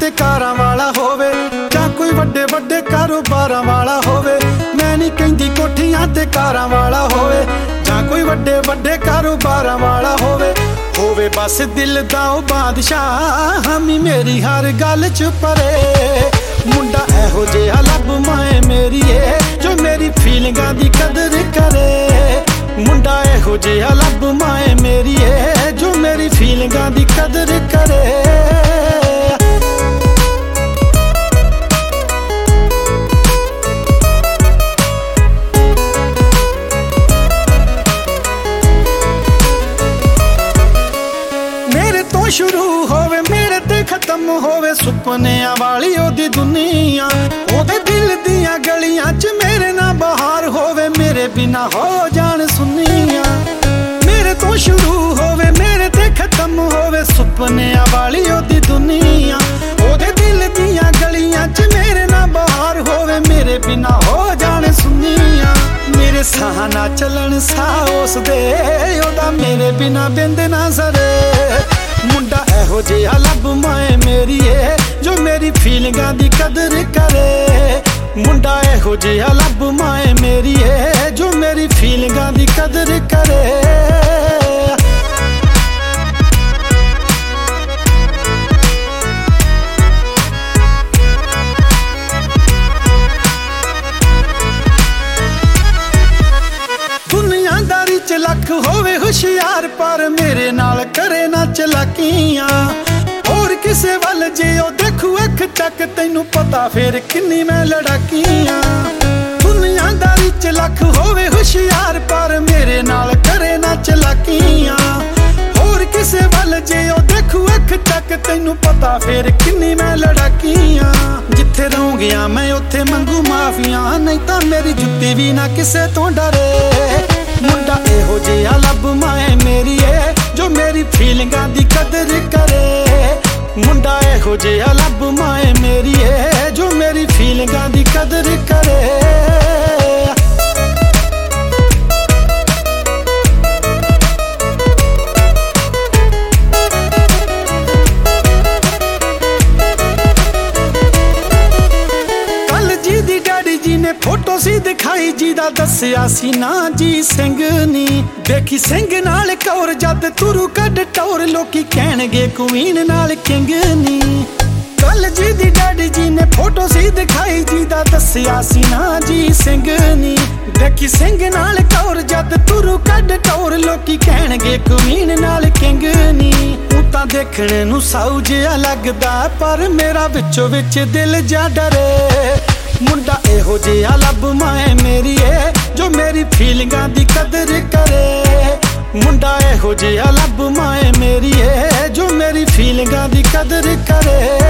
ते कारां वाला होवे, जां कोई वड्डे वड्डे कारोबारां वाला होवे। मैं नहीं कहंदी कोठियां ते कारां वाला होवे, जां कोई वड्डे वड्डे कारोबारां वाला होवे बस दिल दा ओ बादशाह। हामी मेरी हर गल च परे, मुंडा एहो जिहा लब माए मेरीए जो मेरी फीलिंगां दी कदर करे। मुंडा एहो जिहा लब माए मेरीए जो मेरी फीलिंगां दी कदर करे। शुरू होवे मेरे ते खत्म होवे सुपनियां वाली ओदी दुनिया। ओदे दिल दियां गलियां च मेरे ना बहार होवे, मेरे बिना हो जान सुनिया। मेरे तो शुरू होवे मेरे ते खत्म होवे सुपनियां वाली ओदी दुनिया। ओदे दिल दियां गलियां च मेरे ना बहार होवे, मेरे बिना हो जान सुनिया। मेरे साह ना चलन साह उस दे, ओदा मेरे बिना बिंद ना सरे। मुंडा एहो जिहा लब माए मेरीए जो मेरी फीलिंगां दी कदर करे। मुंडा एहो जिहा लब माए मेरीए जो मेरी फीलिंगां दी कदर करे। दुनियादारी च लख होवे होशियार पर मेरे नाल करे ना चलाकियां। और किसे वल जे ओ देखू अख चक तैनू पता फिर किन्नी मैं लड़ाकियां। दुनियादारी च लख होवे होशियार पर मेरे नाल करे ना चलाकियां। और किसे वल जे ओ देखू अख चक तैनू पता फिर किन्नी मैं लड़ाकियां। जिथे रहूंगिया मैं उथे मंगू माफिया, नहीं तां मेरी जुत्ती भी ना किसे तो डरे। मुंडा एहो जिहा लब माए मेरीए जो मेरी फीलिंगां दी कदर करे। मुंडा एहो जिहा लब माए मेरीए जो मेरी फीलिंगां दी कदर करे। फोटो सी दिखाई जी दा दस्सिया सी ना जी सिंह नी। देखी सिंह नाल कौर जद तुरू कड टौर, लोकी कहणगे क्वीन नाल किंग नी। कल जी दी डैडी जी ने फोटो सी दिखाई जी दा दस्सिया सी ना जी सिंह नी। देखी सिंह नाल कौर जद तुरू कड टौर, लोकी कहणगे क्वीन नाल किंग नी। तू तां देखणे नू साऊ जिहा लगदा पर मेरा विचों विच दिल जा डरे। मुंडा एहो जिहा लब माए मेरीए जो मेरी फीलिंगां दी कदर करे। मुंडा एहो जिहा लब माए मेरीए जो मेरी फीलिंगां दी कदर करे।